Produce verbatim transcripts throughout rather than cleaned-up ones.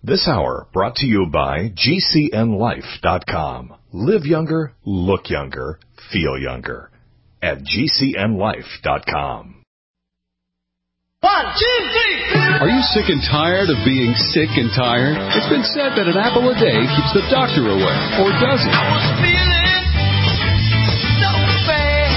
This hour brought to you by G C N life dot com. Live younger, look younger, feel younger. At G C N life dot com. One, two, three. Are you sick and tired of being sick and tired? It's been said that an apple a day keeps the doctor away. Or does it? I was feeling so bad.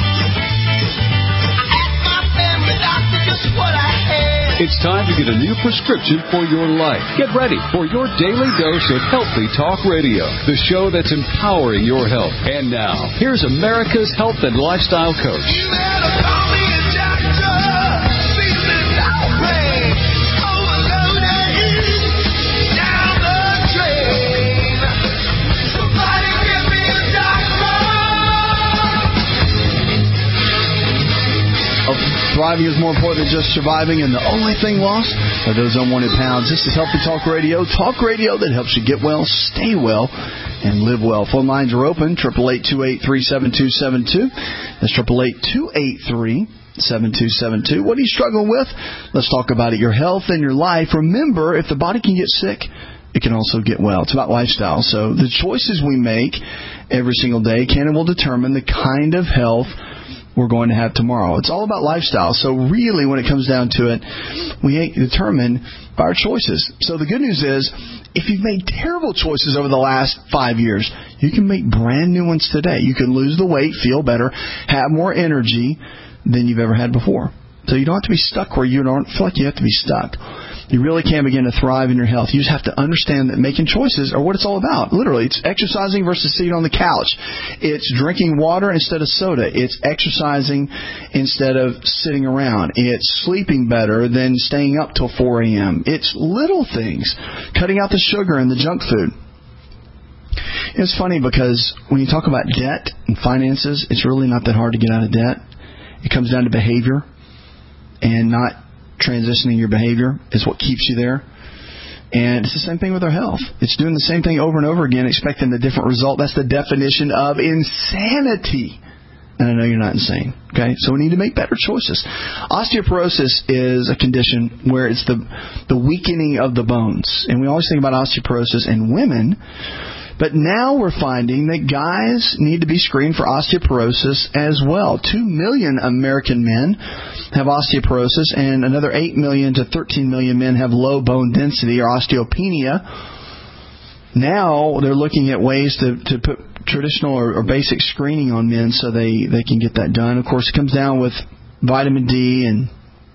I asked my family doctor just what I had. It's time to get a new prescription for your life. Get ready for your daily dose of Healthy Talk Radio, the show that's empowering your health. And now, here's America's health and lifestyle coach. You better call me a doctor. Feeling outrage. Overloaded. Down the drain. Somebody give me a doctor. Oh, thriving is more important than just surviving, and the only thing lost are those unwanted pounds. This is Healthy Talk Radio, talk radio that helps you get well, stay well, and live well. Phone lines are open, eight eight eight, two eight three, seven two seven two. That's eight eight eight, two eight three, seven two seven two. What are you struggling with? Let's talk about it. Your health and your life. Remember, if the body can get sick, it can also get well. It's about lifestyle. So the choices we make every single day can and will determine the kind of health we're going to have tomorrow. It's all about lifestyle. So really, when it comes down to it, we determine by our choices. So the good news is, if you've made terrible choices over the last five years, you can make brand new ones today. You can lose the weight, feel better, have more energy than you've ever had before. So you don't have to be stuck where you don't feel like you have to be stuck. You really can begin to thrive in your health. You just have to understand that making choices are what it's all about. Literally, it's exercising versus sitting on the couch. It's drinking water instead of soda. It's exercising instead of sitting around. It's sleeping better than staying up till four a.m. It's little things. Cutting out the sugar and the junk food. It's funny because when you talk about debt and finances, it's really not that hard to get out of debt. It comes down to behavior, and not transitioning your behavior is what keeps you there. And it's the same thing with our health. It's doing the same thing over and over again, expecting a different result. That's the definition of insanity. And I know you're not insane. Okay? So we need to make better choices. Osteoporosis is a condition where it's the the weakening of the bones. And we always think about osteoporosis in women. But now we're finding that guys need to be screened for osteoporosis as well. Two million American men have osteoporosis, and another eight million to thirteen million men have low bone density or osteopenia. Now they're looking at ways to, to put traditional or, or basic screening on men so they, they can get that done. Of course, it comes down with vitamin D and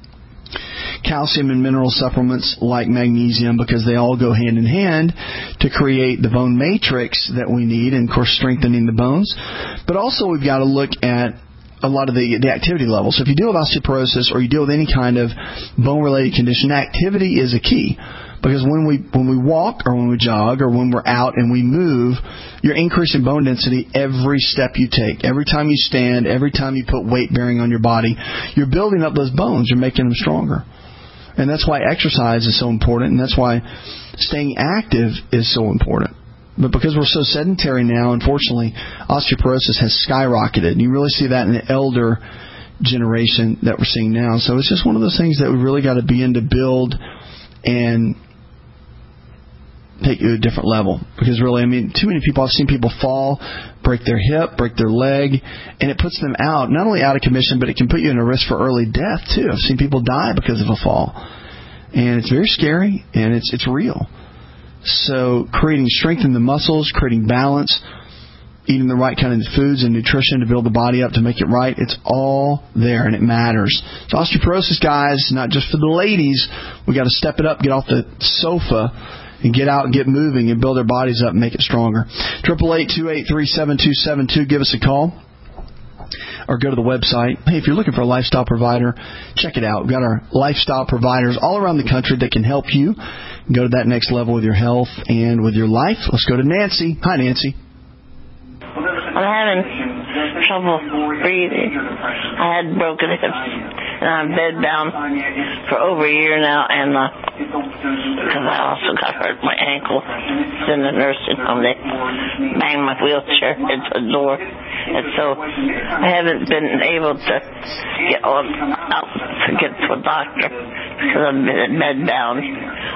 calcium and mineral supplements like magnesium, because they all go hand in hand to create the bone matrix that we need, and of course strengthening the bones. But also we've got to look at a lot of the, the activity levels. So if you deal with osteoporosis or you deal with any kind of bone-related condition, activity is a key. Because when we when we walk or when we jog or when we're out and we move, you're increasing bone density every step you take. Every time you stand, every time you put weight bearing on your body, you're building up those bones. You're making them stronger. And that's why exercise is so important, and that's why staying active is so important. But because we're so sedentary now, unfortunately, osteoporosis has skyrocketed. And you really see that in the elder generation that we're seeing now. So it's just one of those things that we really got to begin to build and take you to a different level. Because really, I mean, too many people, I've seen people fall, break their hip, break their leg, and it puts them out, not only out of commission, but it can put you in a risk for early death, too. I've seen people die because of a fall. And it's very scary, and it's it's real. So creating strength in the muscles, creating balance, eating the right kind of foods and nutrition to build the body up to make it right, it's all there, and it matters. So osteoporosis, guys, not just for the ladies. We got to step it up, get off the sofa, and get out and get moving and build their bodies up and make it stronger. eight eight eight, two eight three, seven two seven two. Give us a call. Or go to the website. Hey, if you're looking for a lifestyle provider, check it out. We've got our lifestyle providers all around the country that can help you go to that next level with your health and with your life. Let's go to Nancy. Hi, Nancy. I'm having trouble breathing. I had broken hips, and I'm bedbound for over a year now, and uh, because I also got hurt my ankle in the nursing home. They banged my wheelchair into the door, and so I haven't been able to get on out to get to a doctor because I'm bedbound.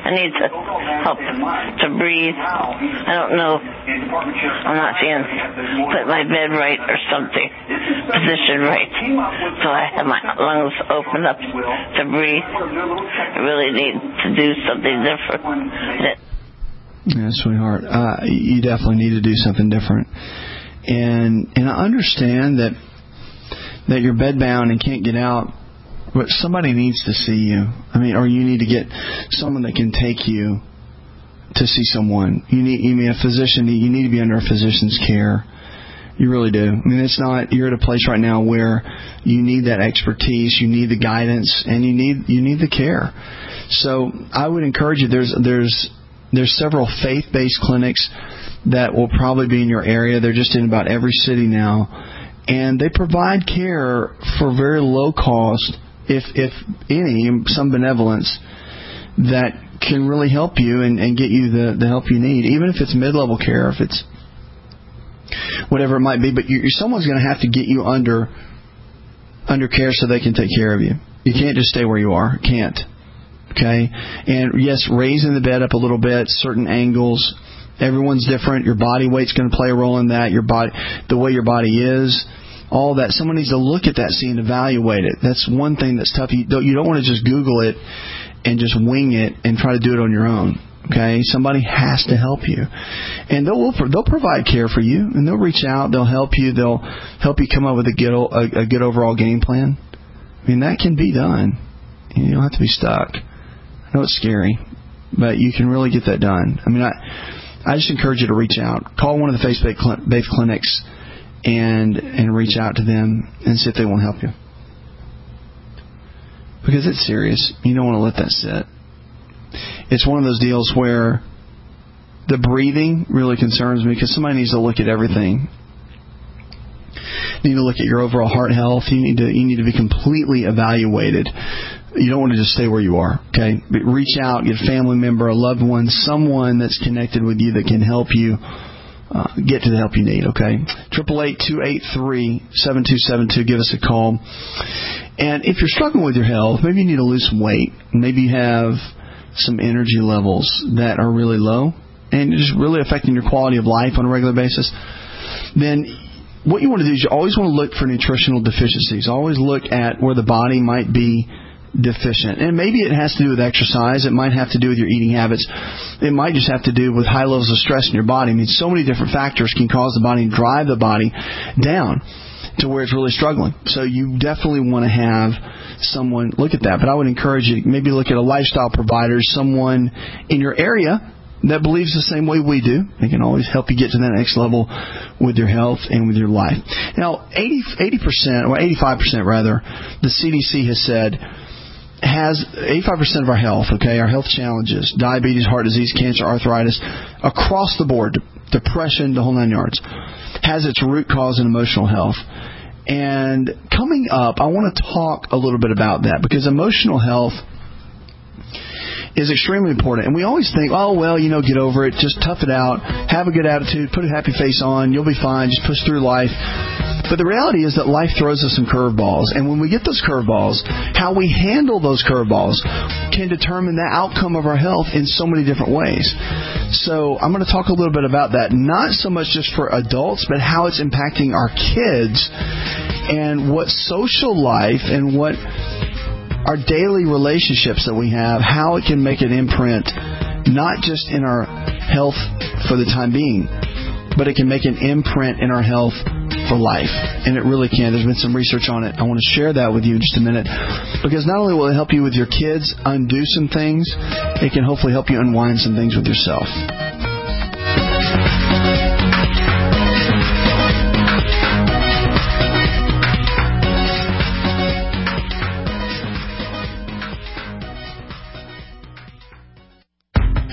I need to help to breathe. I don't know. I'm not seeing put my bed right or something, positioned right. So I have my lungs open up to breathe. I really need to do something different. Yeah, sweetheart, uh, you definitely need to do something different. And and I understand that that you're bedbound and can't get out, but somebody needs to see you. I mean, or you need to get someone that can take you to see someone. You need, you mean a physician. You need to be under a physician's care. You really do. I mean, it's not. You're at a place right now where you need that expertise, you need the guidance, and you need you need the care. So I would encourage you. There's there's there's several faith-based clinics that will probably be in your area. They're just in about every city now, and they provide care for very low cost, if if any, some benevolence that can really help you and, and get you the, the help you need, even if it's mid-level care, if it's whatever it might be. But you, someone's going to have to get you under under care so they can take care of you. You can't just stay where you are. Can't. Okay? And yes, raising the bed up a little bit, certain angles. Everyone's different. Your body weight's going to play a role in that. Your body, the way your body is, all that. Someone needs to look at that, see, and evaluate it. That's one thing that's tough. You don't, you don't want to just Google it and just wing it and try to do it on your own. Okay, somebody has to help you, and they'll they'll provide care for you, and they'll reach out, they'll help you, they'll help you come up with a good a, a good overall game plan. I mean, that can be done. You don't have to be stuck. I know it's scary, but you can really get that done. I mean, I I just encourage you to reach out, call one of the faith-based clinics, and and reach out to them and see if they won't help you, because it's serious. You don't want to let that sit. It's one of those deals where the breathing really concerns me, because somebody needs to look at everything. You need to look at your overall heart health. You need to you need to be completely evaluated. You don't want to just stay where you are. Okay, but reach out, get a family member, a loved one, someone that's connected with you that can help you uh, get to the help you need. Okay, triple eight two eight three seven two seven two. Give us a call. And if you're struggling with your health, maybe you need to lose some weight. Maybe you have some energy levels that are really low and just really affecting your quality of life on a regular basis, then what you want to do is you always want to look for nutritional deficiencies. Always look at where the body might be deficient. And maybe it has to do with exercise. It might have to do with your eating habits. It might just have to do with high levels of stress in your body. I mean, so many different factors can cause the body and drive the body down to where it's really struggling. So you definitely want to have someone look at that. But I would encourage you, maybe look at a lifestyle provider, someone in your area that believes the same way we do. They can always help you get to that next level with your health and with your life. Now, eighty percent, or eighty-five percent rather, the C D C has said, has eighty-five percent of our health, okay, our health challenges, diabetes, heart disease, cancer, arthritis, across the board, depression, the whole nine yards, has its root cause in emotional health. And coming up, I want to talk a little bit about that, because emotional health is extremely important. And we always think, oh, well, you know, get over it, just tough it out, have a good attitude, put a happy face on, you'll be fine, just push through life. But the reality is that life throws us some curveballs. And when we get those curveballs, how we handle those curveballs can determine the outcome of our health in so many different ways. So I'm going to talk a little bit about that, not so much just for adults, but how it's impacting our kids and what social life and what our daily relationships that we have, how it can make an imprint, not just in our health for the time being, but it can make an imprint in our health for life. And it really can. There's been some research on it. I want to share that with you in just a minute, because not only will it help you with your kids undo some things, it can hopefully help you unwind some things with yourself.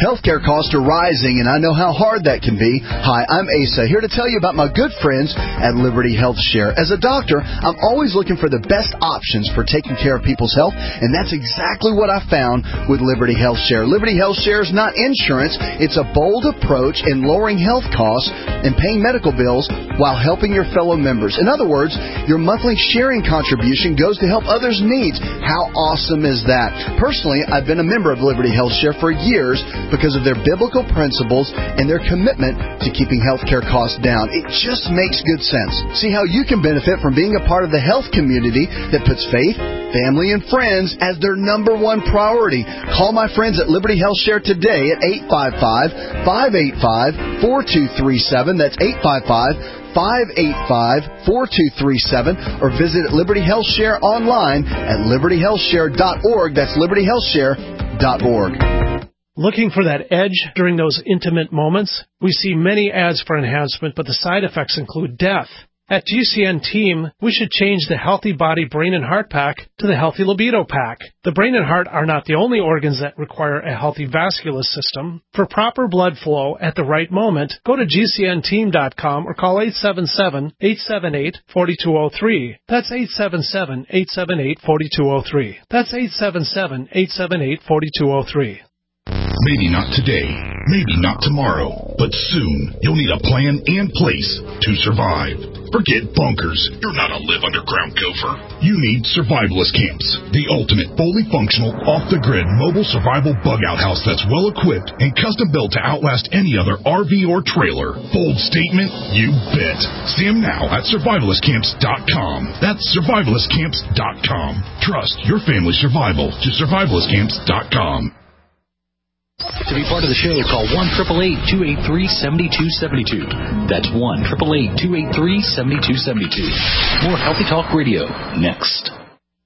Healthcare costs are rising, and I know how hard that can be. Hi, I'm Asa, here to tell you about my good friends at Liberty Health Share. As a doctor, I'm always looking for the best options for taking care of people's health, and that's exactly what I found with Liberty Health Share. Liberty Health Share is not insurance. It's a bold approach in lowering health costs and paying medical bills while helping your fellow members. In other words, your monthly sharing contribution goes to help others' needs. How awesome is that? Personally, I've been a member of Liberty Health Share for years because of their biblical principles and their commitment to keeping healthcare costs down. It just makes good sense. See how you can benefit from being a part of the health community that puts faith, family, and friends as their number one priority. Call my friends at Liberty Health Share today at eight five five, five eight five, four two three seven. That's eight five five, five eight five, four two three seven, or visit Liberty Health Share online at liberty health share dot org. That's liberty health share dot org. Looking for that edge during those intimate moments? We see many ads for enhancement, but the side effects include death. At G C N Team, we should change the Healthy Body, Brain, and Heart Pack to the Healthy Libido Pack. The brain and heart are not the only organs that require a healthy vascular system. For proper blood flow at the right moment, go to G C N team dot com or call eight seven seven, eight seven eight, four two zero three. That's eight seven seven, eight seven eight, four two zero three. That's eight seven seven, eight seven eight, four two zero three. Maybe not today, maybe not tomorrow, but soon you'll need a plan and place to survive. Forget bunkers. You're not a live underground gopher. You need Survivalist Camps, the ultimate fully functional, off-the-grid mobile survival bug-out house that's well-equipped and custom-built to outlast any other R V or trailer. Bold statement? You bet. See them now at survivalist camps dot com. That's survivalist camps dot com. Trust your family's survival to survivalist camps dot com. To be part of the show, call one eight eight eight, two eight three, seven two seven two. That's one eight eight eight, two eight three, seven two seven two. More Healthy Talk Radio next.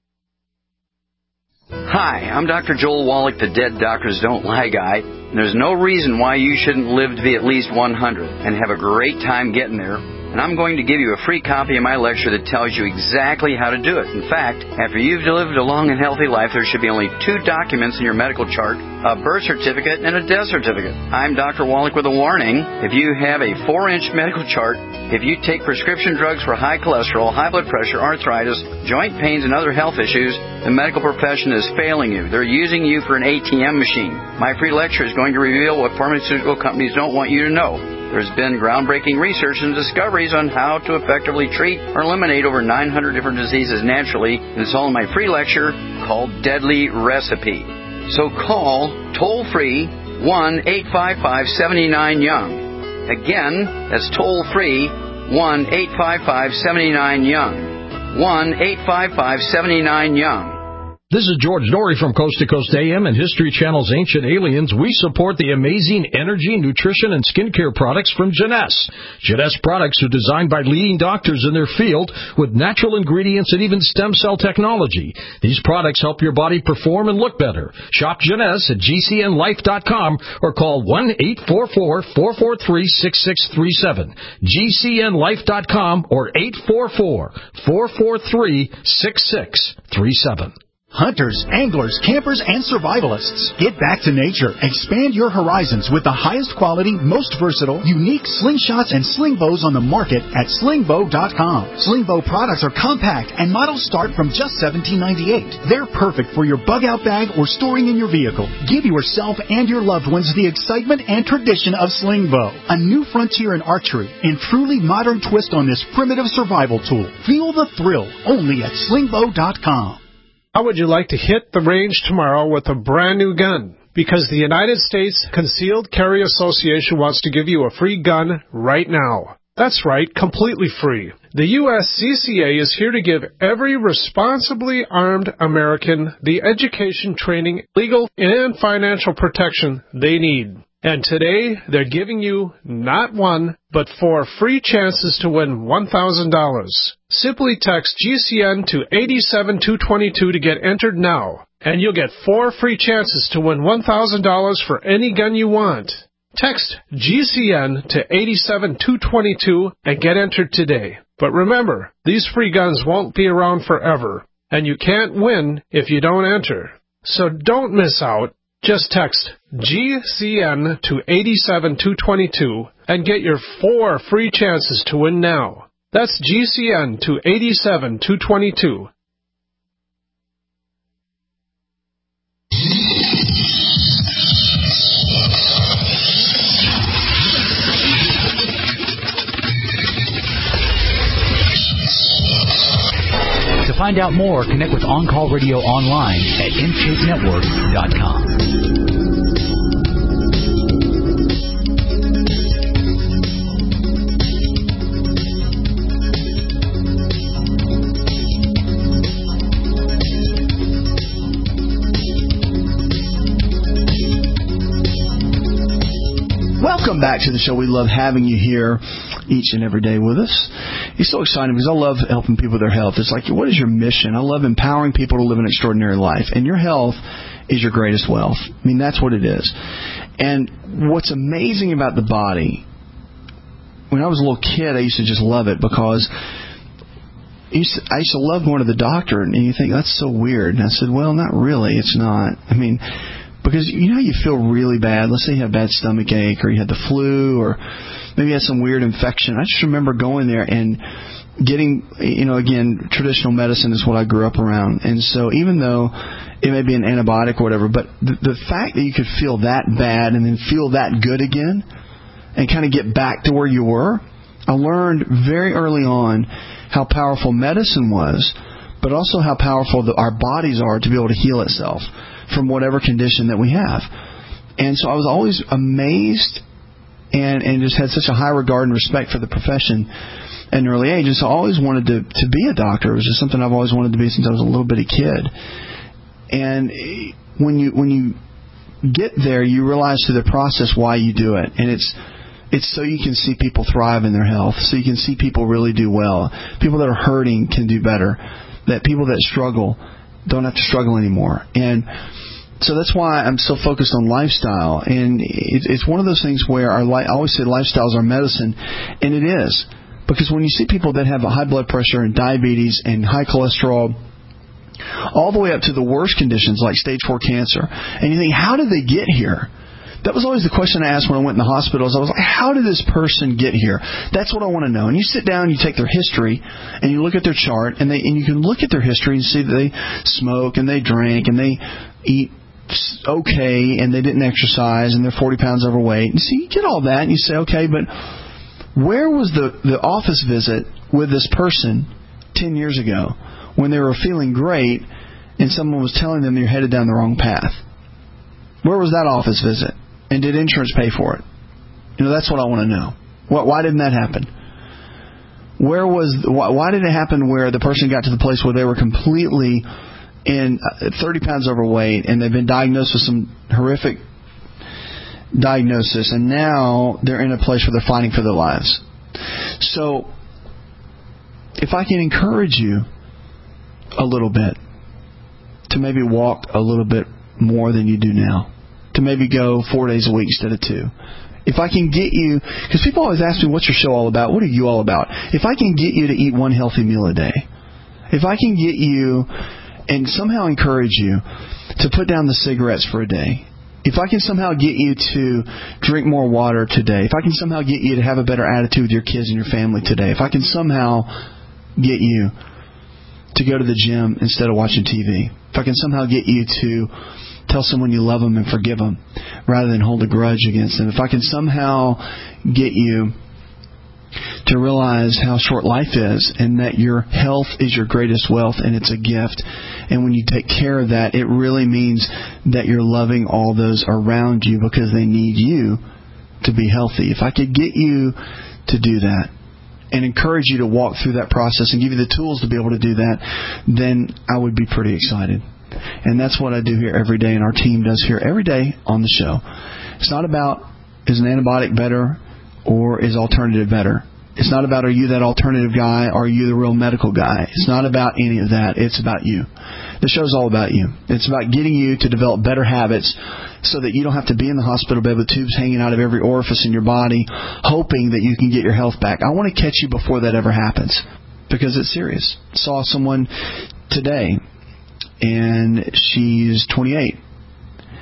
Hi, I'm Doctor Joel Wallach, the Dead Doctors Don't Lie guy. And there's no reason why you shouldn't live to be at least one hundred and have a great time getting there. And I'm going to give you a free copy of my lecture that tells you exactly how to do it. In fact, after you've lived a long and healthy life, there should be only two documents in your medical chart, a birth certificate and a death certificate. I'm Doctor Wallach with a warning. If you have a four-inch medical chart, if you take prescription drugs for high cholesterol, high blood pressure, arthritis, joint pains, and other health issues, the medical profession is failing you. They're using you for an A T M machine. My free lecture is going to reveal what pharmaceutical companies don't want you to know. There's been groundbreaking research and discoveries on how to effectively treat or eliminate over nine hundred different diseases naturally, and it's all in my free lecture called Deadly Recipe. So call toll-free one eight five five, seven nine, young. Again, that's toll-free one eight five five, seven nine, young. one eight five five, seven nine, young. This is George Norrie from Coast to Coast A M and History Channel's Ancient Aliens. We support the amazing energy, nutrition, and skincare products from Jeunesse. Jeunesse products are designed by leading doctors in their field with natural ingredients and even stem cell technology. These products help your body perform and look better. Shop Jeunesse at G C N life dot com or call one eight four four, four four three, six six three seven. G C N life dot com or eight four four, four four three, six six three seven. Hunters, anglers, campers, and survivalists. Get back to nature. Expand your horizons with the highest quality, most versatile, unique slingshots and sling bows on the market at sling bow dot com. Sling bow products are compact and models start from just seventeen ninety-eight. They're perfect for your bug-out bag or storing in your vehicle. Give yourself and your loved ones the excitement and tradition of sling bow. A new frontier in archery and truly modern twist on this primitive survival tool. Feel the thrill only at sling bow dot com. How would you like to hit the range tomorrow with a brand new gun? Because the United States Concealed Carry Association wants to give you a free gun right now. That's right, completely free. The U S C C A is here to give every responsibly armed American the education, training, legal, and financial protection they need. And today, they're giving you not one, but four free chances to win one thousand dollars. Simply text G C N to eight seven two two two to get entered now, and you'll get four free chances to win one thousand dollars for any gun you want. Text G C N to eight seven two two two and get entered today. But remember, these free guns won't be around forever, and you can't win if you don't enter. So don't miss out. Just text G C N to eight seven two two two and get your four free chances to win now. That's G C N to eight seven two two two. To find out more, connect with On Call Radio online at in shape network dot com. Welcome back to the show. We love having you here each and every day with us. It's so exciting because I love helping people with their health. It's like, what is your mission? I love empowering people to live an extraordinary life. And your health is your greatest wealth. I mean, that's what it is. And what's amazing about the body, when I was a little kid, I used to just love it because I used to, I used to love going to the doctor. And you think, that's so weird. And I said, well, not really. It's not. I mean, because you know how you feel really bad. Let's say you have bad stomach ache or you had the flu or maybe you had some weird infection. I just remember going there and getting, you know, again, traditional medicine is what I grew up around. And so even though it may be an antibiotic or whatever, but the, the fact that you could feel that bad and then feel that good again and kind of get back to where you were, I learned very early on how powerful medicine was, but also how powerful the, our bodies are to be able to heal itself from whatever condition that we have. And so I was always amazed and, and just had such a high regard and respect for the profession at an early age. And so I always wanted to, to be a doctor. It was just something I've always wanted to be since I was a little bitty kid. And when you when you get there, you realize through the process why you do it. And it's it's so you can see people thrive in their health, so you can see people really do well. People that are hurting can do better. That people that struggle don't have to struggle anymore. And so that's why I'm so focused on lifestyle. And it's one of those things where our li- I always say lifestyle is our medicine, and it is. Because when you see people that have a high blood pressure and diabetes and high cholesterol, all the way up to the worst conditions like stage four cancer, and you think, how did they get here? That was always the question I asked when I went in the hospitals. I was like, how did this person get here? That's what I want to know. And you sit down, you take their history, and you look at their chart, and they and you can look at their history and see that they smoke, and they drink, and they eat okay, and they didn't exercise, and they're forty pounds overweight. And so you get all that, and you say, okay, but where was the, the office visit with this person ten years ago when they were feeling great and someone was telling them you're headed down the wrong path? Where was that office visit? And did insurance pay for it? You know, that's what I want to know. Why, why didn't that happen? Where was why, why did it happen where the person got to the place where they were completely in thirty pounds overweight and they've been diagnosed with some horrific diagnosis, and now they're in a place where they're fighting for their lives? So, if I can encourage you a little bit to maybe walk a little bit more than you do now, to maybe go four days a week instead of two. If I can get you, because people always ask me, what's your show all about? What are you all about? If I can get you to eat one healthy meal a day, if I can get you and somehow encourage you to put down the cigarettes for a day, if I can somehow get you to drink more water today, if I can somehow get you to have a better attitude with your kids and your family today, if I can somehow get you to go to the gym instead of watching T V, if I can somehow get you to tell someone you love them and forgive them rather than hold a grudge against them, if I can somehow get you to realize how short life is and that your health is your greatest wealth and it's a gift, and when you take care of that, it really means that you're loving all those around you because they need you to be healthy. If I could get you to do that and encourage you to walk through that process and give you the tools to be able to do that, then I would be pretty excited. And that's what I do here every day, and our team does here every day on the show. It's not about, is an antibiotic better or is alternative better? It's not about, are you that alternative guy or are you the real medical guy? It's not about any of that. It's about you. The show's all about you. It's about getting you to develop better habits so that you don't have to be in the hospital bed with tubes hanging out of every orifice in your body hoping that you can get your health back. I want to catch you before that ever happens because it's serious. Saw someone today, and she's twenty-eight.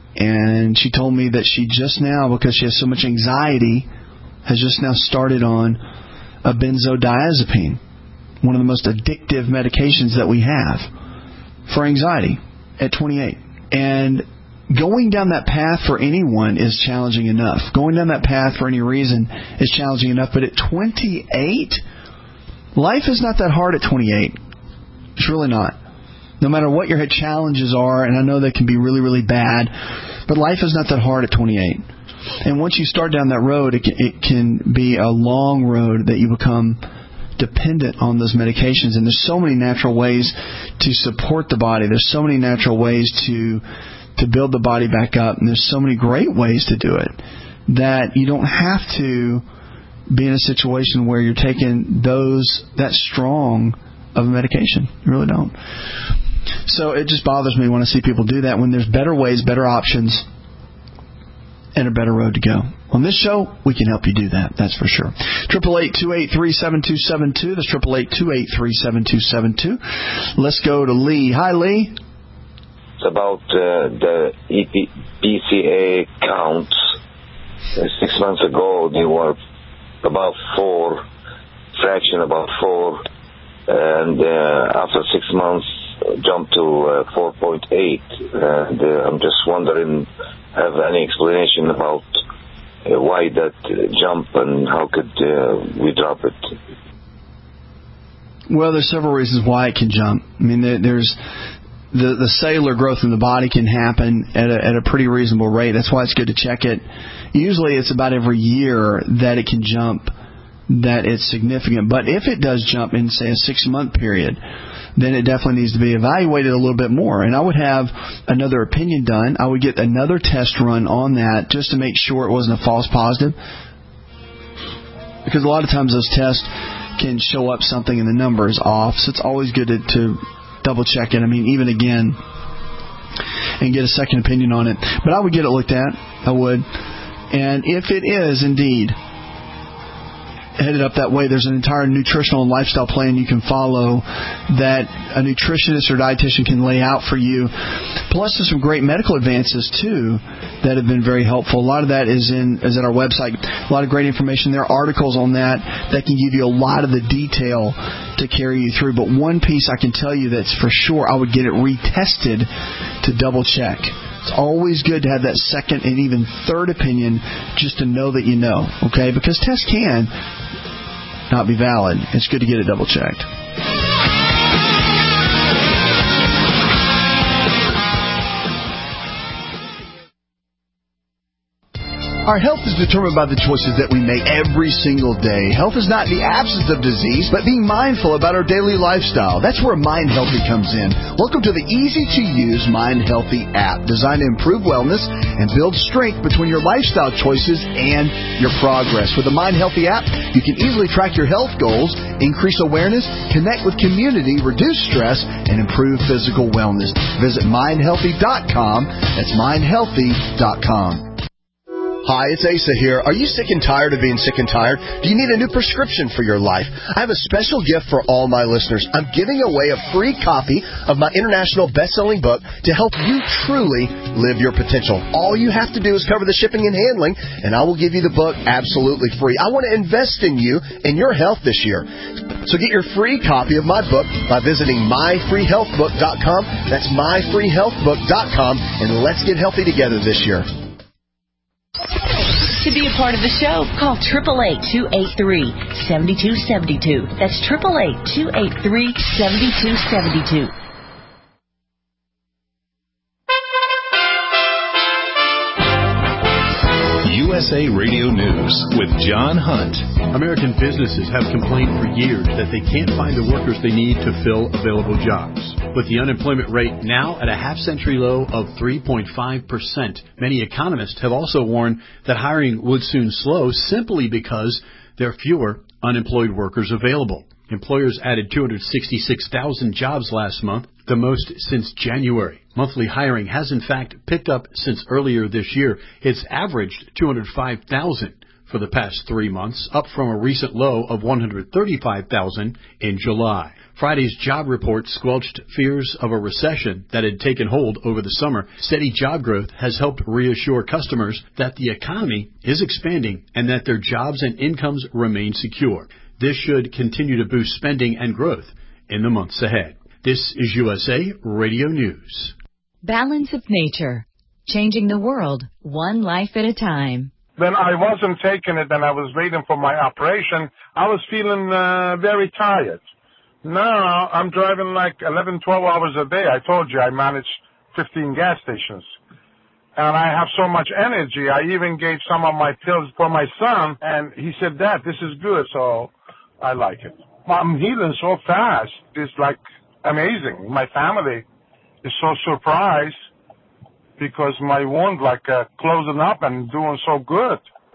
And she told me that she just now, because she has so much anxiety, has just now started on a benzodiazepine, one of the most addictive medications that we have for anxiety at twenty-eight. And going down that path for anyone is challenging enough. Going down that path for any reason is challenging enough. But at twenty-eight, life is not that hard at twenty-eight. It's really not. No matter what your challenges are, and I know they can be really, really bad, but life is not that hard at twenty-eight. And once you start down that road, it can, it can be a long road that you become dependent on those medications. And there's so many natural ways to support the body. There's so many natural ways to to build the body back up. And there's so many great ways to do it that you don't have to be in a situation where you're taking those that strong of a medication. You really don't. So it just bothers me when I see people do that when there's better ways, better options, and a better road to go. On this show, we can help you do that. That's for sure. triple eight, two eight three, seven two seven two. That's triple eight, two eight three, seven two seven two. Let's go to Lee. Hi, Lee. It's about uh, the B C A counts. Uh, six months ago, they were about four, fraction about four, and uh, after six months, jumped to uh, four point eight. And uh, I'm just wondering, have any explanation about uh, why that uh, jump and how could uh, we drop it? Well, there's several reasons why it can jump. I mean, there, there's the the cellular growth in the body can happen at a, at a pretty reasonable rate. That's why it's good to check it. Usually, it's about every year that it can jump, that it's significant. But if it does jump in, say, a six-month period, then it definitely needs to be evaluated a little bit more. And I would have another opinion done. I would get another test run on that just to make sure it wasn't a false positive. Because a lot of times those tests can show up something and the number is off. So it's always good to, to double check it. I mean, even again, and get a second opinion on it. But I would get it looked at. I would. And if it is indeed headed up that way, there's an entire nutritional and lifestyle plan you can follow that a nutritionist or dietitian can lay out for you. Plus, there's some great medical advances too that have been very helpful. A lot of that is in is at our website. A lot of great information. There are articles on that that can give you a lot of the detail to carry you through. But one piece I can tell you that's for sure, I would get it retested to double check. It's always good to have that second and even third opinion just to know that you know, okay? Because tests can not be valid. It's good to get it double checked. Our health is determined by the choices that we make every single day. Health is not the absence of disease, but being mindful about our daily lifestyle. That's where Mind Healthy comes in. Welcome to the easy-to-use Mind Healthy app, designed to improve wellness and build strength between your lifestyle choices and your progress. With the Mind Healthy app, you can easily track your health goals, increase awareness, connect with community, reduce stress, and improve physical wellness. Visit mind healthy dot com. That's mind healthy dot com. Hi, it's Asa here. Are you sick and tired of being sick and tired? Do you need a new prescription for your life? I have a special gift for all my listeners. I'm giving away a free copy of my international best-selling book to help you truly live your potential. All you have to do is cover the shipping and handling, and I will give you the book absolutely free. I want to invest in you and your health this year. So get your free copy of my book by visiting my free health book dot com. That's my free health book dot com, and let's get healthy together this year. To be a part of the show, call eight eight eight, two eight three, seven two seven two. That's eight eight eight, two eight three, seven two seven two. U S A Radio News with John Hunt. American businesses have complained for years that they can't find the workers they need to fill available jobs. With the unemployment rate now at a half-century low of three point five percent, many economists have also warned that hiring would soon slow simply because there are fewer unemployed workers available. Employers added two hundred sixty-six thousand jobs last month, the most since January. Monthly hiring has in fact picked up since earlier this year. It's averaged two hundred five thousand for the past three months, up from a recent low of one hundred thirty-five thousand in July. Friday's job report squelched fears of a recession that had taken hold over the summer. Steady job growth has helped reassure customers that the economy is expanding and that their jobs and incomes remain secure. This should continue to boost spending and growth in the months ahead. This is U S A Radio News. Balance of Nature, changing the world one life at a time. When I wasn't taking it and I was waiting for my operation, I was feeling uh, very tired. Now I'm driving like eleven, twelve hours a day. I told you I manage fifteen gas stations. And I have so much energy. I even gave some of my pills for my son, and he said, Dad, this is good, so I like it. I'm healing so fast. It's like amazing. My family is so surprised because my wound like uh, closing up and doing so good.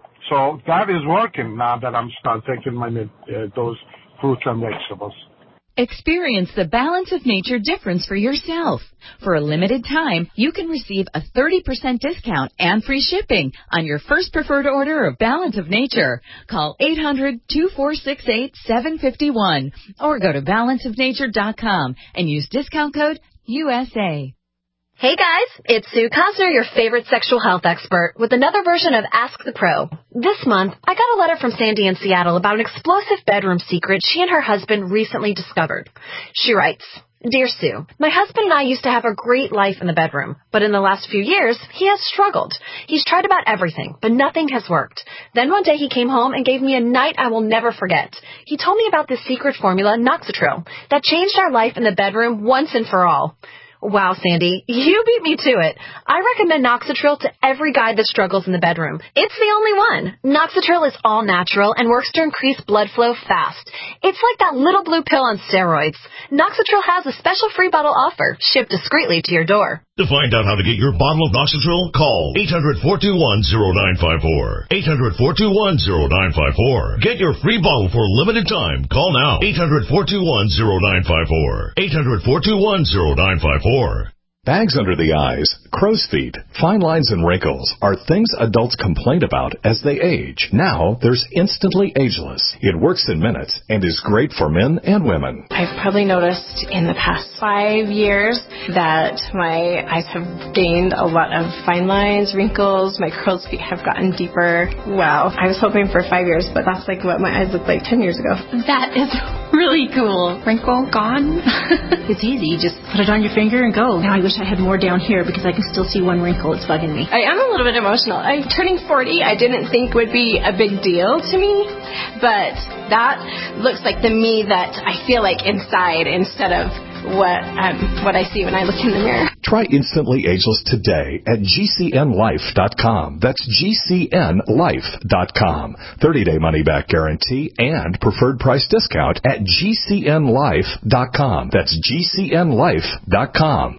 So that is working now that I'm start taking my uh, those fruits and vegetables. Experience the Balance of Nature difference for yourself. For a limited time, you can receive a thirty percent discount and free shipping on your first preferred order of Balance of Nature. Call eight hundred, two four six eight, seven five one or go to balance of nature dot com and use discount code U S A. Hey guys, it's Sue Cosner, your favorite sexual health expert, with another version of Ask the Pro. This month, I got a letter from Sandy in Seattle about an explosive bedroom secret she and her husband recently discovered. She writes, Dear Sue, my husband and I used to have a great life in the bedroom, but in the last few years, he has struggled. He's tried about everything, but nothing has worked. Then one day he came home and gave me a night I will never forget. He told me about this secret formula, Noxitril, that changed our life in the bedroom once and for all. Wow, Sandy, you beat me to it. I recommend Noxitril to every guy that struggles in the bedroom. It's the only one. Noxitril is all natural and works to increase blood flow fast. It's like that little blue pill on steroids. Noxitril has a special free bottle offer, shipped discreetly to your door. To find out how to get your bottle of Noxitril, call eight hundred, four two one, zero nine five four. eight hundred, four two one, zero nine five four. Get your free bottle for a limited time. Call now. eight hundred, four two one, zero nine five four. eight hundred, four two one, zero nine five four. Bags under the eyes, crow's feet, fine lines and wrinkles are things adults complain about as they age. Now there's Instantly Ageless. It works in minutes and is great for men and women. I've probably noticed in the past five years that my eyes have gained a lot of fine lines, wrinkles, my crow's feet have gotten deeper. Wow. I was hoping for five years, but that's like what my eyes looked like ten years ago. That is really cool. Wrinkle gone. It's easy. You just put it on your finger and go. Now I wish I had more down here because I can still see one wrinkle. It's bugging me. I am a little bit emotional. I turning forty, I didn't think would be a big deal to me, but that looks like the me that I feel like inside instead of what um, what I see when I look in the mirror. Try Instantly Ageless today at G C N life dot com. That's G C N life dot com. thirty-day money-back guarantee and preferred price discount at G C N life dot com. That's G C N life dot com.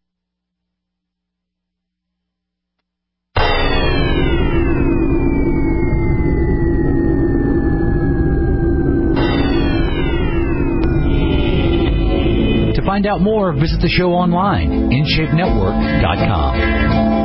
To find out more, visit the show online, in shape network dot com.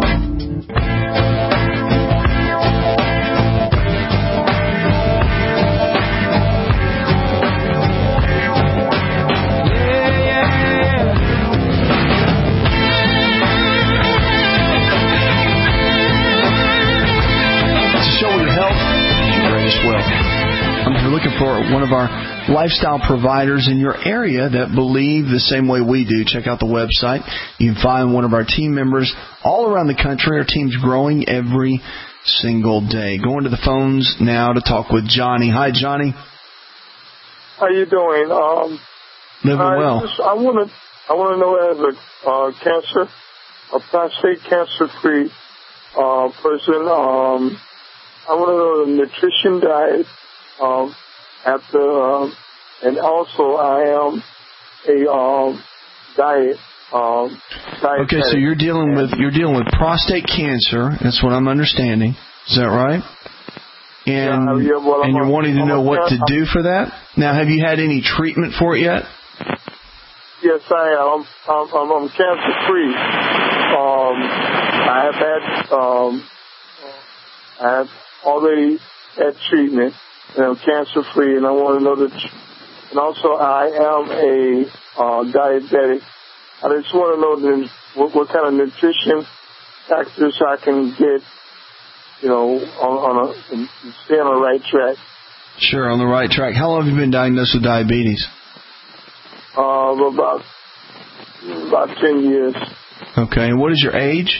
Looking for one of our lifestyle providers in your area that believe the same way we do. Check out the website. You can find one of our team members all around the country. Our team's growing every single day. Going to the phones now to talk with Johnny. Hi, Johnny. How you doing? Um, Living I well. Just, I want to. I want to know, as a uh, cancer, a prostate cancer-free uh, person. Um, I want to know the nutrition diet. Um, At the, um, and also I am a um, diet. Um, okay, so you're dealing with you're dealing with prostate cancer. That's what I'm understanding. Is that right? And yeah, yeah, well, and you're a, wanting to I'm know what to I'm, do for that. Now, have you had any treatment for it yet? Yes, I am. I'm, I'm, I'm cancer free. Um, I have had. Um, I have already at treatment, and I'm cancer-free, and I want to know the, tr- and also I am a uh, diabetic. I just want to know the, what, what kind of nutrition factors I can get, you know, on, on a, and stay on the right track. Sure, on the right track. How long have you been diagnosed with diabetes? Uh, about about ten years. Okay, and what is your age?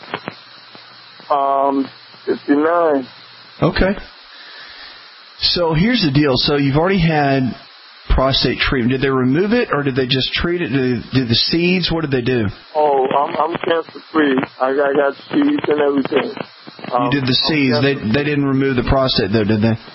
Um, fifty-nine. Okay. So here's the deal. So you've already had prostate treatment. Did they remove it, or did they just treat it? Did, did the seeds? What did they do? Oh, I'm, I'm cancer-free. I, I got seeds and everything. Um, you did the seeds. They they didn't remove the prostate, though, did they?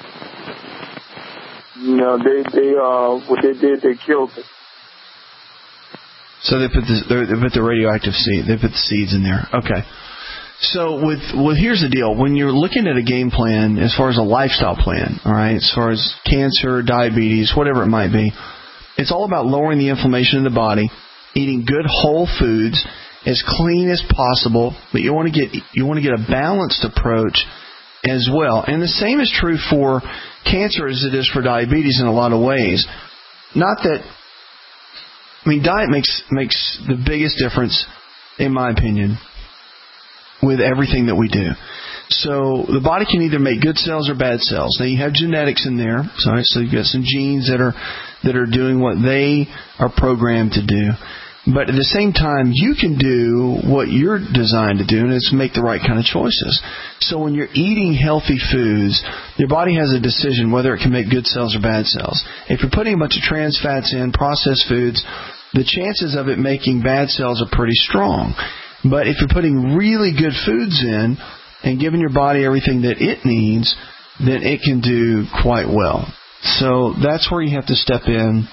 No, they they uh what they did, they killed it. So they put the they put the radioactive seed. They put the seeds in there. Okay. So with well, here's the deal. When you're looking at a game plan, as far as a lifestyle plan, all right, as far as cancer, diabetes, whatever it might be, it's all about lowering the inflammation in the body, eating good whole foods, as clean as possible. But you want to get you want to get a balanced approach as well. And the same is true for cancer as it is for diabetes in a lot of ways. Not that, I mean, diet makes makes the biggest difference, in my opinion, with everything that we do. So the body can either make good cells or bad cells. Now you have genetics in there, sorry, so you've got some genes that are that are doing what they are programmed to do. But at the same time, you can do what you're designed to do, and it's make the right kind of choices. So when you're eating healthy foods, your body has a decision whether it can make good cells or bad cells. If you're putting a bunch of trans fats in, processed foods, the chances of it making bad cells are pretty strong. But if you're putting really good foods in and giving your body everything that it needs, then it can do quite well. So that's where you have to step in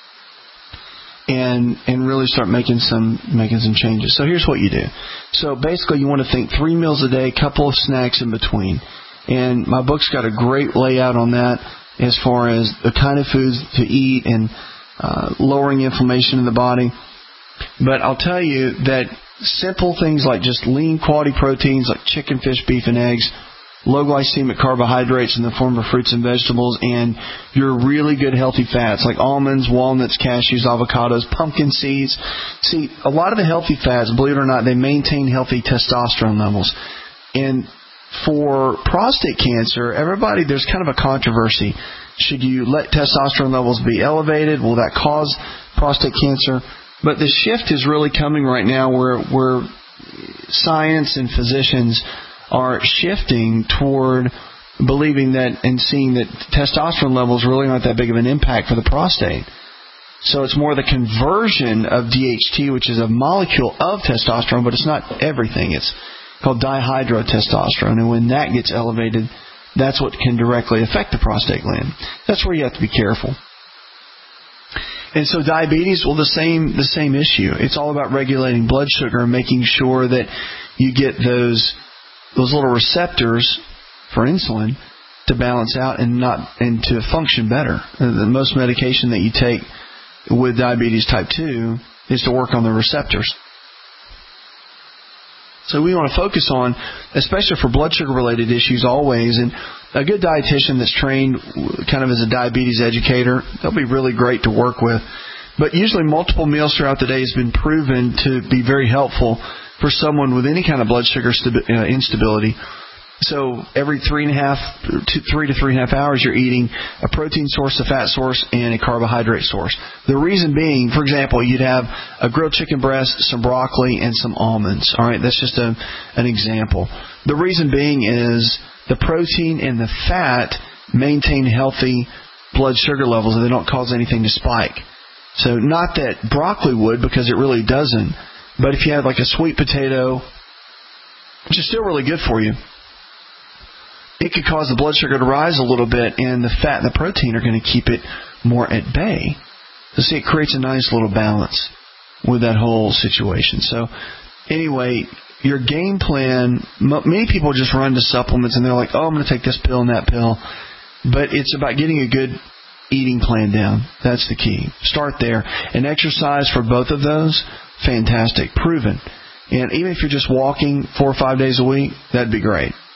and and really start making some making some changes. So here's what you do. So basically you want to think three meals a day, couple of snacks in between. And my book's got a great layout on that as far as the kind of foods to eat and uh, lowering inflammation in the body. But I'll tell you that simple things like just lean quality proteins like chicken, fish, beef, and eggs, low glycemic carbohydrates in the form of fruits and vegetables, and your really good healthy fats like almonds, walnuts, cashews, avocados, pumpkin seeds. See, a lot of the healthy fats, believe it or not, they maintain healthy testosterone levels. And for prostate cancer, everybody, there's kind of a controversy. Should you let testosterone levels be elevated? Will that cause prostate cancer? But the shift is really coming right now where, where science and physicians are shifting toward believing that and seeing that testosterone levels really aren't that big of an impact for the prostate. So it's more the conversion of D H T, which is a molecule of testosterone, but it's not everything. It's called dihydrotestosterone, and when that gets elevated, that's what can directly affect the prostate gland. That's where you have to be careful. And so diabetes, well, the same the same issue. It's all about regulating blood sugar and making sure that you get those those little receptors for insulin to balance out and not and to function better. The most medication that you take with diabetes type two is to work on the receptors. So we want to focus on, especially for blood sugar related issues always, and a good dietitian that's trained kind of as a diabetes educator, they'll be really great to work with. But usually multiple meals throughout the day has been proven to be very helpful for someone with any kind of blood sugar stabi- uh, instability. So every three and a half, two, three to three and a half hours, you're eating a protein source, a fat source, and a carbohydrate source. The reason being, for example, you'd have a grilled chicken breast, some broccoli, and some almonds. All right, that's just a, an example. The reason being is the protein and the fat maintain healthy blood sugar levels, and they don't cause anything to spike. So not that broccoli would, because it really doesn't. But if you had like a sweet potato, which is still really good for you, it could cause the blood sugar to rise a little bit, and the fat and the protein are going to keep it more at bay. So see, it creates a nice little balance with that whole situation. So anyway, your game plan, many people just run to supplements and they're like, oh, I'm going to take this pill and that pill. But it's about getting a good eating plan down. That's the key. Start there. And exercise for both of those, fantastic, proven. And even if you're just walking four or five days a week, that'd be great.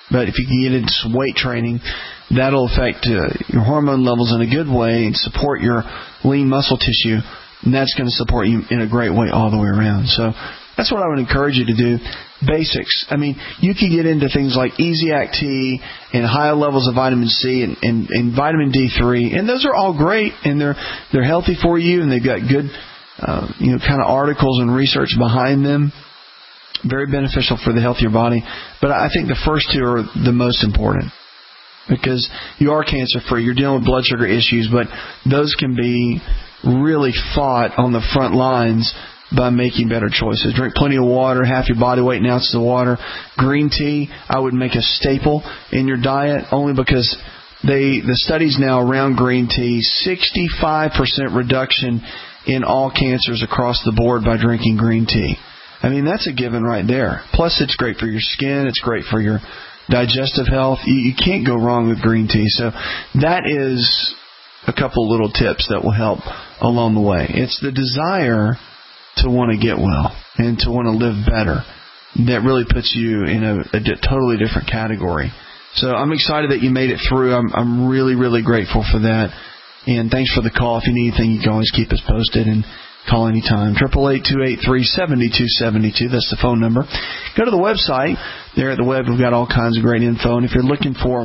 But if you can get into some weight training, that'll affect uh, your hormone levels in a good way and support your lean muscle tissue, and that's going to support you in a great way all the way around. So that's what I would encourage you to do. Basics. I mean, you can get into things like Easy-Act Tea and higher levels of vitamin C and, and, and vitamin D three, and those are all great, and they're they're healthy for you, and they've got good, uh, you know, kind of articles and research behind them. Very beneficial for the health of your body. But I think the first two are the most important because you are cancer-free. You're dealing with blood sugar issues, but those can be really fought on the front lines by making better choices. Drink plenty of water, half your body weight in ounces of water. Green tea, I would make a staple in your diet only because they the studies now around green tea, sixty-five percent reduction in all cancers across the board by drinking green tea. I mean, that's a given right there. Plus, it's great for your skin. It's great for your digestive health. You, you can't go wrong with green tea. So that is a couple little tips that will help along the way. It's the desire to want to get well and to want to live better that really puts you in a, a totally different category. So I'm excited that you made it through. I'm, I'm really, really grateful for that. And thanks for the call. If you need anything, you can always keep us posted and call anytime. eight eight eight, two eight three, seven two seven two. That's the phone number. Go to the website. There at the web, we've got all kinds of great info. And if you're looking for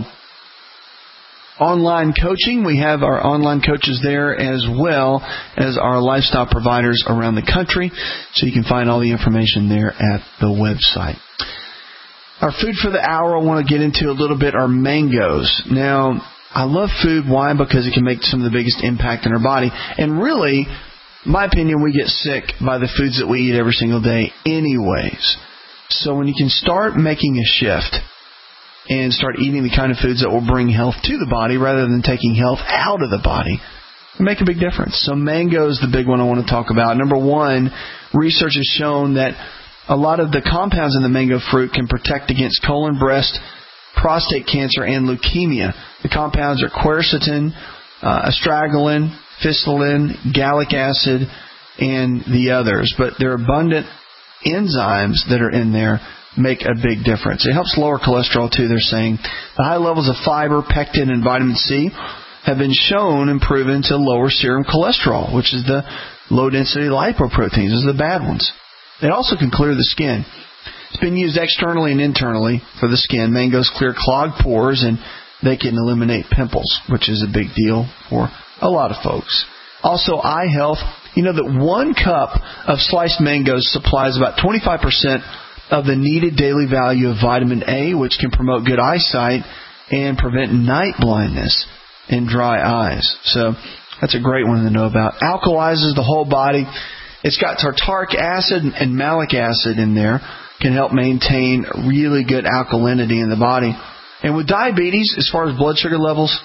online coaching, we have our online coaches there as well as our lifestyle providers around the country. So you can find all the information there at the website. Our food for the hour I want to get into a little bit are mangoes. Now, I love food. Why? Because it can make some of the biggest impact in our body. And really, in my opinion, we get sick by the foods that we eat every single day anyways. So when you can start making a shift and start eating the kind of foods that will bring health to the body rather than taking health out of the body, it make a big difference. So mango is the big one I want to talk about. Number one, research has shown that a lot of the compounds in the mango fruit can protect against colon, breast, prostate cancer, and leukemia. The compounds are quercetin, uh, astragalin, phycillin, gallic acid, and the others. But their abundant enzymes that are in there make a big difference. It helps lower cholesterol too, they're saying. The high levels of fiber, pectin, and vitamin C have been shown and proven to lower serum cholesterol, which is the low-density lipoproteins. Those are the bad ones. It also can clear the skin. It's been used externally and internally for the skin. Mangoes clear clogged pores, and they can eliminate pimples, which is a big deal for a lot of folks. Also, eye health. You know that one cup of sliced mangoes supplies about twenty-five percent of the needed daily value of vitamin A, which can promote good eyesight and prevent night blindness and dry eyes. So that's a great one to know about. Alkalizes the whole body. It's got tartaric acid and malic acid in there. Can help maintain really good alkalinity in the body. And with diabetes, as far as blood sugar levels,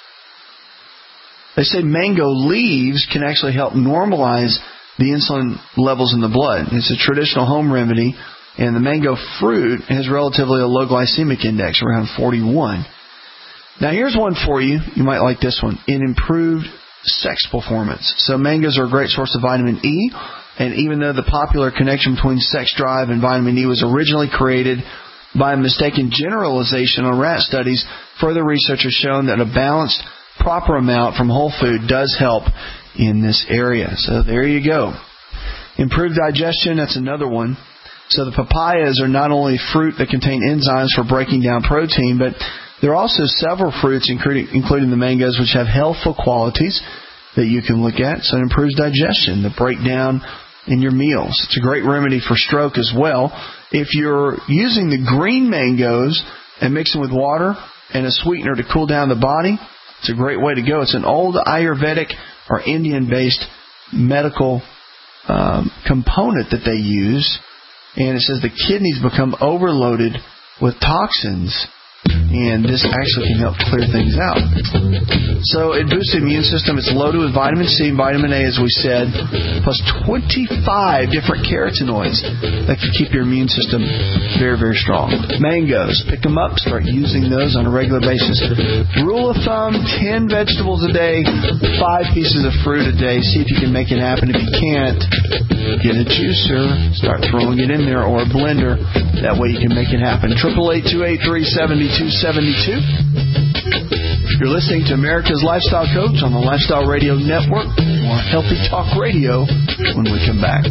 they say mango leaves can actually help normalize the insulin levels in the blood. It's a traditional home remedy, and the mango fruit has relatively a low glycemic index, around forty-one. Now here's one for you. You might like this one. It improved sex performance. So mangoes are a great source of vitamin E, and even though the popular connection between sex drive and vitamin E was originally created by a mistaken generalization on rat studies, further research has shown that a balanced, proper amount from whole food does help in this area. So there you go. Improved digestion, that's another one. So the papayas are not only fruit that contain enzymes for breaking down protein, but there are also several fruits, including, including the mangoes, which have healthful qualities that you can look at. So it improves digestion, the breakdown in your meals. It's a great remedy for stroke as well. If you're using the green mangoes and mix them with water and a sweetener to cool down the body, it's a great way to go. It's an old Ayurvedic or Indian-based medical um, component that they use. And it says the kidneys become overloaded with toxins, and this actually can help clear things out. So it boosts the immune system. It's loaded with vitamin C and vitamin A, as we said, plus twenty-five different carotenoids that can keep your immune system very, very strong. Mangoes, pick them up, start using those on a regular basis. Rule of thumb, ten vegetables a day, five pieces of fruit a day. See if you can make it happen. If you can't, get a juicer, start throwing it in there, or a blender. That way you can make it happen. eight eight eight, two eight three, seven seventy-two seventy-two. You're listening to America's Lifestyle Coach on the Lifestyle Radio Network. More Healthy Talk Radio when we come back.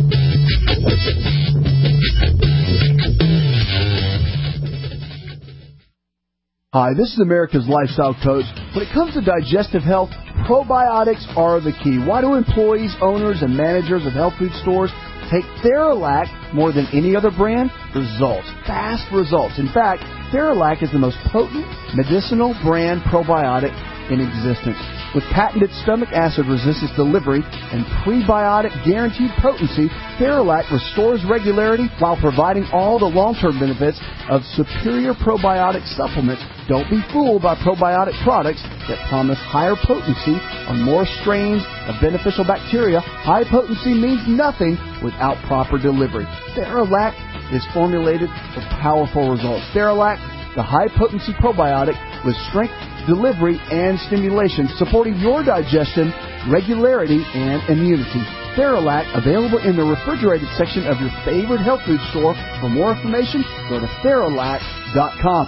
Hi, this is America's Lifestyle Coach. When it comes to digestive health, probiotics are the key. Why do employees, owners, and managers of health food stores take Theralac more than any other brand? Results. Fast results. In fact, Theralac is the most potent medicinal brand probiotic in existence. With patented stomach acid resistance delivery and prebiotic guaranteed potency, Theralac restores regularity while providing all the long-term benefits of superior probiotic supplements. Don't be fooled by probiotic products that promise higher potency on more strains of beneficial bacteria. High potency means nothing without proper delivery. Theralac is formulated for powerful results. Theralac, the high-potency probiotic with strength, delivery, and stimulation, supporting your digestion, regularity, and immunity. Theralac, available in the refrigerated section of your favorite health food store. For more information, go to Theralac dot com.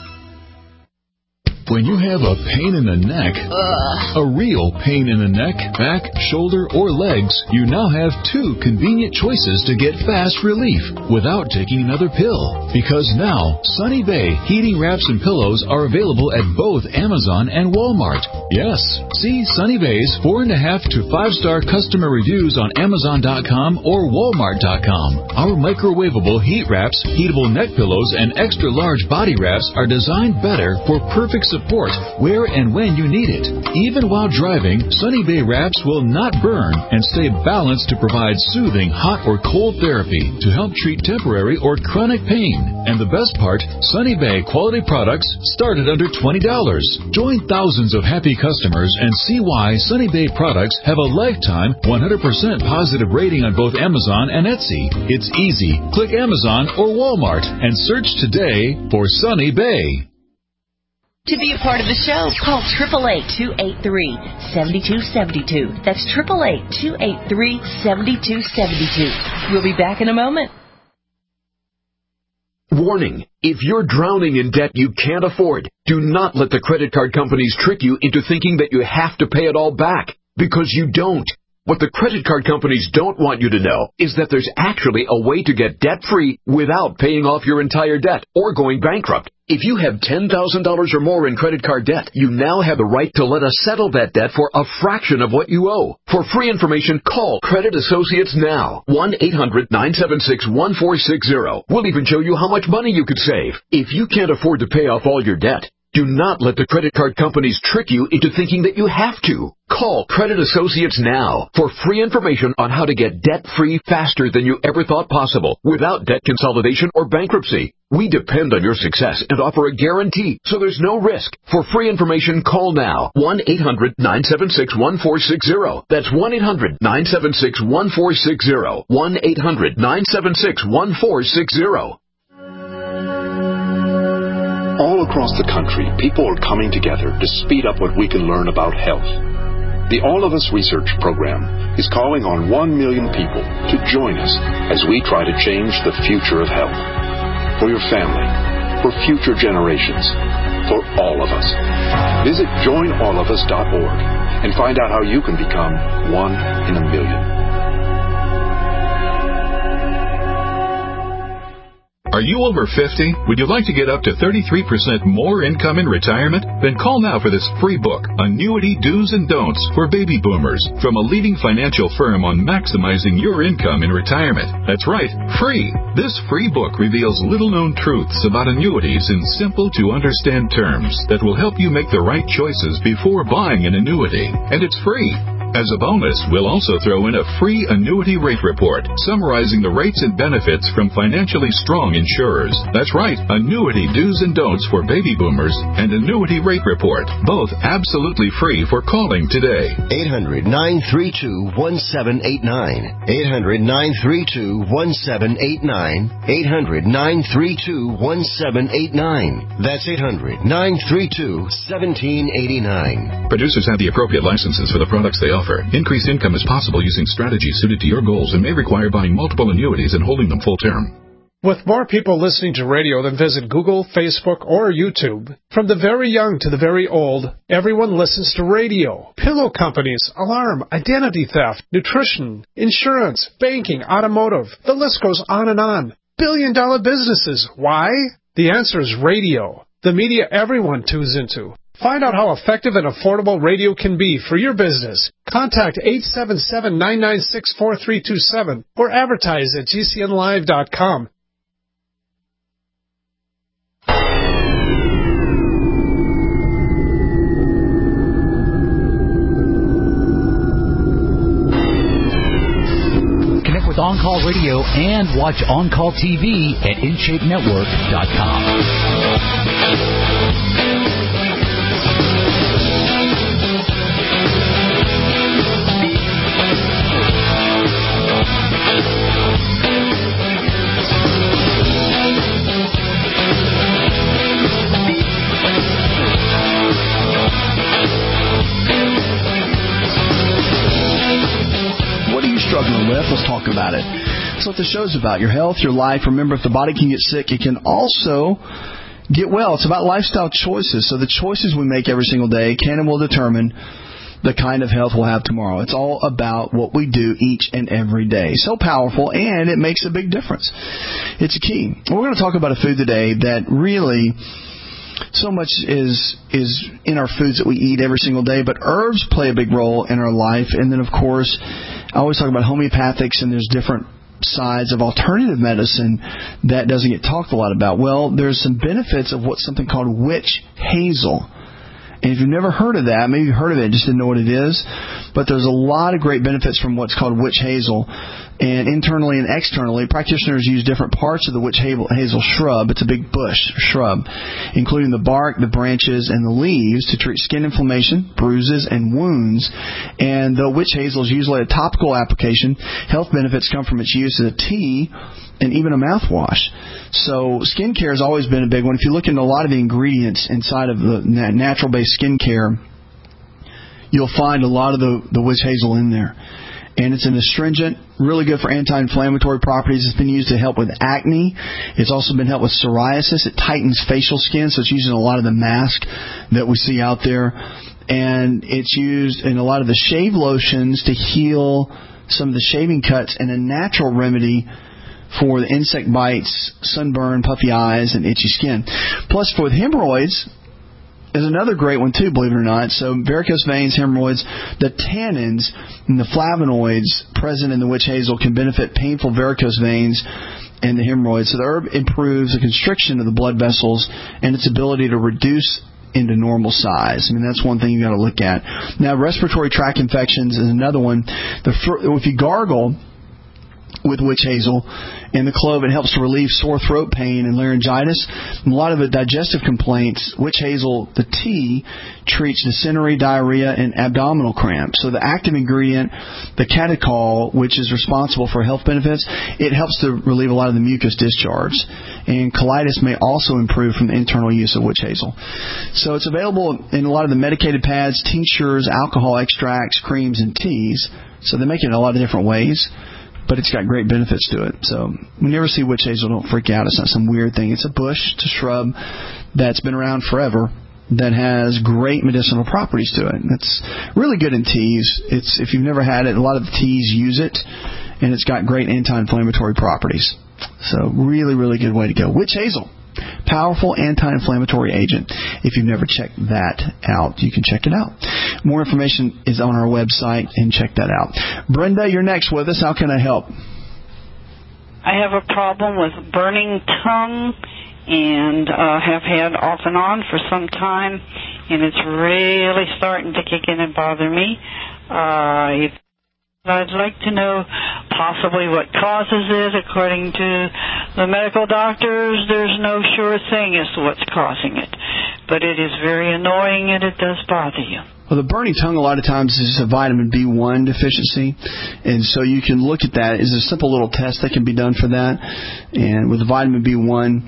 When you have a pain in the neck, Ugh. a real pain in the neck, back, shoulder, or legs, you now have two convenient choices to get fast relief without taking another pill. Because now, Sunny Bay heating wraps and pillows are available at both Amazon and Walmart. Yes, see Sunny Bay's four and a half to five star customer reviews on Amazon dot com or Walmart dot com. Our microwavable heat wraps, heatable neck pillows, and extra large body wraps are designed better for perfect support where and when you need it. Even while driving, Sunny Bay wraps will not burn and stay balanced to provide soothing hot or cold therapy to help treat temporary or chronic pain. And the best part, Sunny Bay quality products start at under twenty dollars. Join thousands of happy customers and see why Sunny Bay products have a lifetime one hundred percent positive rating on both Amazon and Etsy. It's easy. Click Amazon or Walmart and search today for Sunny Bay. To be a part of the show, call eight eight eight, two eight three, seven two seven two. That's eight eight eight, two eight three, seven two seven two. We'll be back in a moment. Warning, if you're drowning in debt you can't afford, do not let the credit card companies trick you into thinking that you have to pay it all back, because you don't. What the credit card companies don't want you to know is that there's actually a way to get debt-free without paying off your entire debt or going bankrupt. If you have ten thousand dollars or more in credit card debt, you now have the right to let us settle that debt for a fraction of what you owe. For free information, call Credit Associates now. one eight hundred, nine seven six, one four six zero. We'll even show you how much money you could save. If you can't afford to pay off all your debt, do not let the credit card companies trick you into thinking that you have to. Call Credit Associates now for free information on how to get debt-free faster than you ever thought possible without debt consolidation or bankruptcy. We depend on your success and offer a guarantee, so there's no risk. For free information, call now. one eight hundred, nine seven six, one four six zero. That's one eight hundred, nine seven six, one four six zero. one eight hundred, nine seven six, one four six zero. All across the country, people are coming together to speed up what we can learn about health. The All of Us Research Program is calling on one million people to join us as we try to change the future of health. For your family, for future generations, for all of us. Visit join all of us dot org and find out how you can become one in a million. Are you over fifty? Would you like to get up to thirty-three percent more income in retirement? Then call now for this free book, Annuity Do's and Don'ts for Baby Boomers, from a leading financial firm on maximizing your income in retirement. That's right, free. This free book reveals little-known truths about annuities in simple-to-understand terms that will help you make the right choices before buying an annuity. And it's free. As a bonus, we'll also throw in a free annuity rate report summarizing the rates and benefits from financially strong insurers. That's right, Annuity Do's and Don'ts for Baby Boomers and Annuity Rate Report, both absolutely free for calling today. eight hundred, nine three two, one seven eight nine. eight hundred, nine three two, one seven eight nine. eight hundred, nine three two, one seven eight nine. That's eight hundred, nine three two, one seven eight nine. Producers have the appropriate licenses for the products they offer. Increased income is possible using strategies suited to your goals and may require buying multiple annuities and holding them full term. With more people listening to radio than visit Google, Facebook, or YouTube, from the very young to the very old, everyone listens to radio. Pillow companies, alarm, identity theft, nutrition, insurance, banking, automotive. The list goes on and on. Billion dollar businesses. Why? The answer is radio. The media everyone tunes into. Find out how effective and affordable radio can be for your business. Contact eight seven seven, nine nine six, four three two seven or advertise at G C N live dot com. Connect with On Call Radio and watch On Call T V at in shape network dot com. Struggling with, let's talk about it. That's what the show's about. Your health, your life. Remember, if the body can get sick, it can also get well. It's about lifestyle choices. So the choices we make every single day can and will determine the kind of health we'll have tomorrow. It's all about what we do each and every day. So powerful, and it makes a big difference. It's a key. We're going to talk about a food today that really... so much is is in our foods that we eat every single day, but herbs play a big role in our life. And then, of course, I always talk about homeopathics, and there's different sides of alternative medicine that doesn't get talked a lot about. Well, there's some benefits of what's something called witch hazel. And if you've never heard of that, maybe you've heard of it and just didn't know what it is, but there's a lot of great benefits from what's called witch hazel. And internally and externally, practitioners use different parts of the witch hazel shrub. It's a big bush shrub, including the bark, the branches, and the leaves to treat skin inflammation, bruises, and wounds. And though witch hazel is usually a topical application, health benefits come from its use as a tea and even a mouthwash. So skincare has always been a big one. If you look into a lot of the ingredients inside of the natural-based skincare, you'll find a lot of the, the witch hazel in there. And it's an astringent, really good for anti-inflammatory properties. It's been used to help with acne. It's also been helped with psoriasis. It tightens facial skin, so it's used in a lot of the masks that we see out there. And it's used in a lot of the shave lotions to heal some of the shaving cuts, and a natural remedy for the insect bites, sunburn, puffy eyes, and itchy skin. Plus, for the hemorrhoids, is another great one too, believe it or not. So varicose veins, hemorrhoids, the tannins and the flavonoids present in the witch hazel can benefit painful varicose veins and the hemorrhoids. So the herb improves the constriction of the blood vessels and its ability to reduce into normal size. I mean, that's one thing you got to look at. Now, respiratory tract infections is another one. The if you gargle with witch hazel and the clove, it helps to relieve sore throat pain and laryngitis. And a lot of the digestive complaints, witch hazel, the tea, treats dysentery, diarrhea, and abdominal cramps. So the active ingredient, the catechol, which is responsible for health benefits, it helps to relieve a lot of the mucus discharge. And colitis may also improve from the internal use of witch hazel. So it's available in a lot of the medicated pads, tinctures, alcohol extracts, creams, and teas. So they make it in a lot of different ways, but it's got great benefits to it. So when you ever see witch hazel, don't freak out. It's not some weird thing. It's a bush, it's a shrub that's been around forever that has great medicinal properties to it. It's really good in teas. It's if you've never had it, a lot of the teas use it, and it's got great anti-inflammatory properties. So really, really good way to go. Witch hazel. Powerful anti-inflammatory agent. If you've never checked that out, you can check it out. More information is on our website, and check that out. Brenda, you're next with us. How can I help? I have a problem with burning tongue, and uh, have had off and on for some time, and it's really starting to kick in and bother me. Uh, if I'd like to know possibly what causes it. According to the medical doctors, there's no sure thing as to what's causing it. But it is very annoying, and it does bother you. Well, the burning tongue a lot of times is a vitamin B one deficiency, and so you can look at that. It's a simple little test that can be done for that. And with the vitamin B one,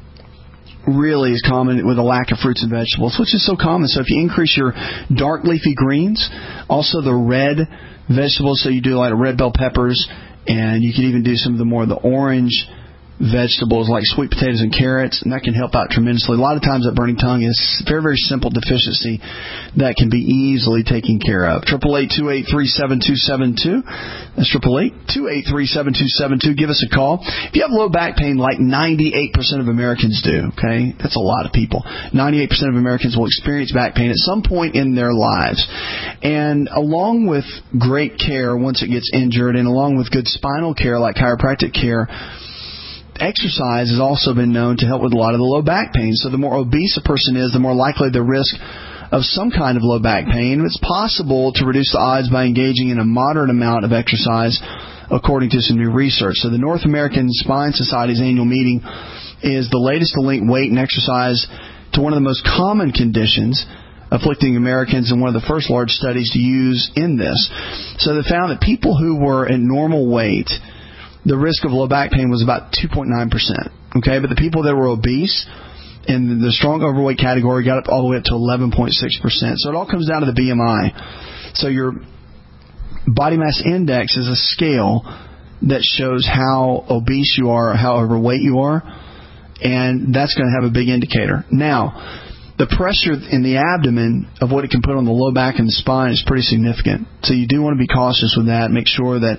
really is common with a lack of fruits and vegetables, which is so common. So if you increase your dark leafy greens, also the red vegetables, so you do like red bell peppers, and you can even do some of the more the orange vegetables like sweet potatoes and carrots, and that can help out tremendously. A lot of times that burning tongue is very, very simple deficiency that can be easily taken care of. eight eight eight, two eight three, seven two seven two. That's eight eight eight, two eight three, seven two seven two. Give us a call. If you have low back pain like ninety-eight percent of Americans do, okay, that's a lot of people. ninety-eight percent of Americans will experience back pain at some point in their lives. And along with great care once it gets injured, and along with good spinal care like chiropractic care, exercise has also been known to help with a lot of the low back pain. So the more obese a person is, the more likely the risk of some kind of low back pain. It's possible to reduce the odds by engaging in a moderate amount of exercise, according to some new research. So the North American Spine Society's annual meeting is the latest to link weight and exercise to one of the most common conditions afflicting Americans, and one of the first large studies to use in this. So they found that people who were at normal weight, the risk of low back pain was about two point nine percent. Okay, but the people that were obese in the strong overweight category got up all the way up to eleven point six percent. So it all comes down to the B M I. So your body mass index is a scale that shows how obese you are, how overweight you are, and that's going to have a big indicator. Now, the pressure in the abdomen of what it can put on the low back and the spine is pretty significant. So you do want to be cautious with that. Make sure that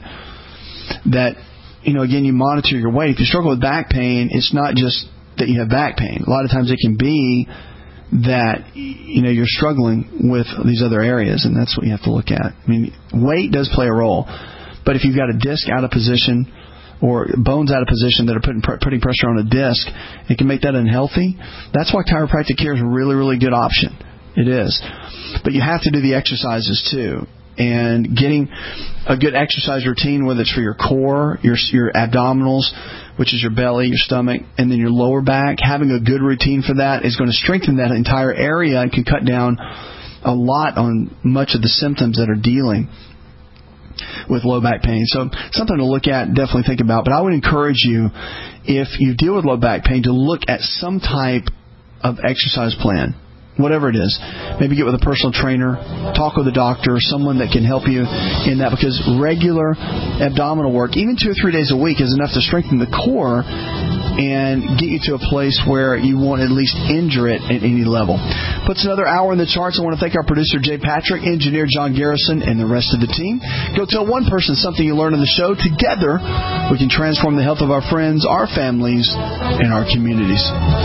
that you know, again, you monitor your weight. If you struggle with back pain, it's not just that you have back pain. A lot of times it can be that, you know, you're struggling with these other areas, and that's what you have to look at. I mean, weight does play a role, but if you've got a disc out of position or bones out of position that are putting putting pressure on a disc, it can make that unhealthy. That's why chiropractic care is a really, really good option. It is. But you have to do the exercises too. And getting a good exercise routine, whether it's for your core, your your abdominals, which is your belly, your stomach, and then your lower back, having a good routine for that is going to strengthen that entire area and can cut down a lot on much of the symptoms that are dealing with low back pain. So something to look at, definitely think about. But I would encourage you, if you deal with low back pain, to look at some type of exercise plan. Whatever it is. Maybe get with a personal trainer, talk with a doctor, someone that can help you in that, because regular abdominal work, even two or three days a week, is enough to strengthen the core and get you to a place where you won't at least injure it at any level. Puts another hour in the charts. I want to thank our producer, Jay Patrick, engineer John Garrison, and the rest of the team. Go tell one person something you learned on the show. Together, we can transform the health of our friends, our families, and our communities.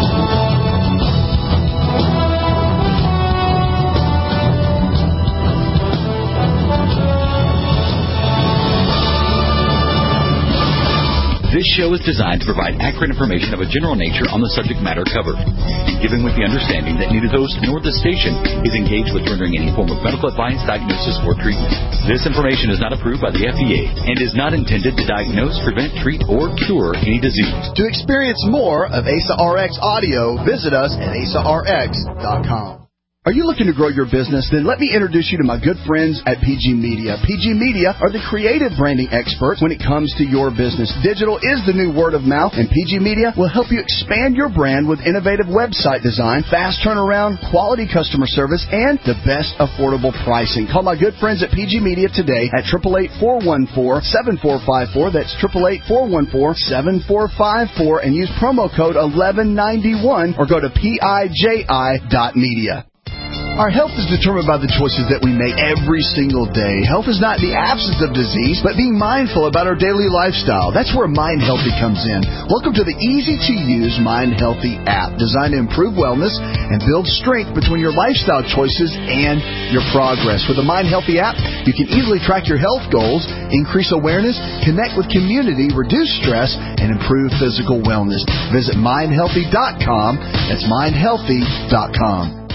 This show is designed to provide accurate information of a general nature on the subject matter covered, given with the understanding that neither host nor the station is engaged with rendering any form of medical advice, diagnosis, or treatment. This information is not approved by the F D A and is not intended to diagnose, prevent, treat, or cure any disease. To experience more of A S A R X audio, visit us at A S A R X dot com. Are you looking to grow your business? Then let me introduce you to my good friends at P G Media. P G Media are the creative branding experts when it comes to your business. Digital is the new word of mouth, and P G Media will help you expand your brand with innovative website design, fast turnaround, quality customer service, and the best affordable pricing. Call my good friends at P G Media today at eight eight eight, four one four, seven four five four. That's eight eight eight, four one four, seven four five four, and use promo code eleven ninety-one or go to P I J I dot media. Our health is determined by the choices that we make every single day. Health is not the absence of disease, but being mindful about our daily lifestyle. That's where Mind Healthy comes in. Welcome to the easy-to-use Mind Healthy app, designed to improve wellness and build strength between your lifestyle choices and your progress. With the Mind Healthy app, you can easily track your health goals, increase awareness, connect with community, reduce stress, and improve physical wellness. Visit mind healthy dot com. That's mind healthy dot com.